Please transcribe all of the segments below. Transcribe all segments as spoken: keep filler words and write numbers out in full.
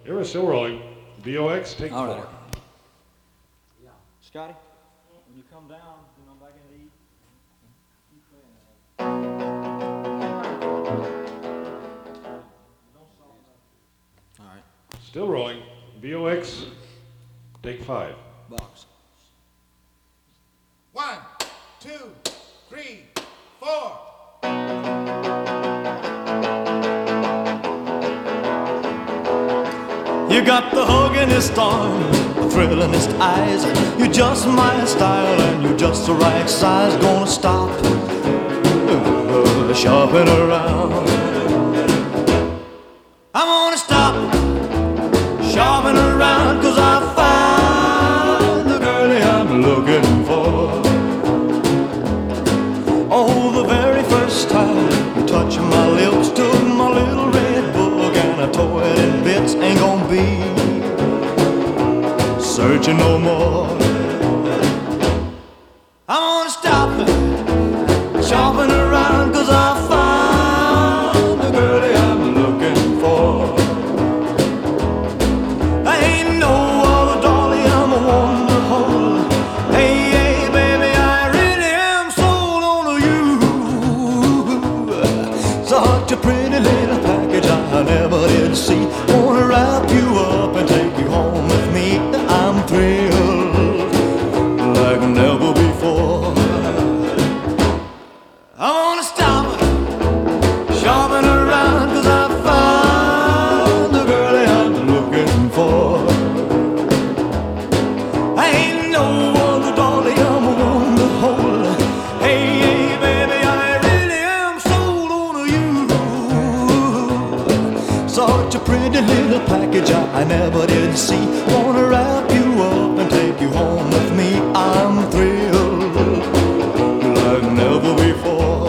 Here we're still rolling. V O X, take All four. right. Yeah. Scotty, when you come down, you know, back in the eat, keep playing that. All right. Still rolling. V O X, take five. Box. One, two, three, four. You got the huggingest arms, the thrillingest eyes. You're just my style and you're just the right size. Gonna stop uh, shopping around. I'm gonna stop shopping around, cause I find the girlie I'm looking for. Oh, the very first time you touched my lips, took my little red book and I tore it in bits. Ain't gonna be searching no more. I'm gonna stop shopping around, cause I found the girlie I'm looking for. I ain't no other dolly, I'm a one to hold. Hey, hey, baby, I really am sold on you. Such a pretty little package I never did see. Wanna wrap you up and take you home with me. I'm thrilled like never before. I wanna stop shopping around, cause I found the girlie I'm looking for. I ain't no other dolly, I'm a one to hold. Hey, hey, baby, I really am sold on you. Such a pretty little package I, I never did see. Wanna wrap you up and take you home with me. I'm thrilled like never before.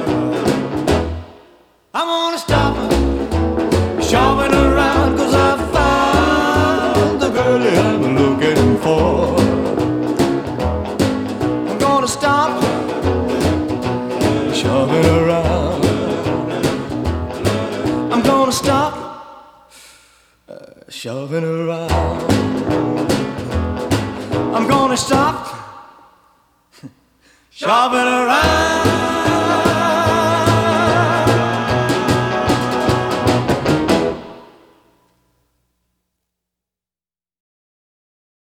I'm gonna stop shopping around, cause I found the girlie I'm looking for. I'm gonna stop shopping around. I'm gonna stop uh, shopping around. I'm gonna stop shopping around.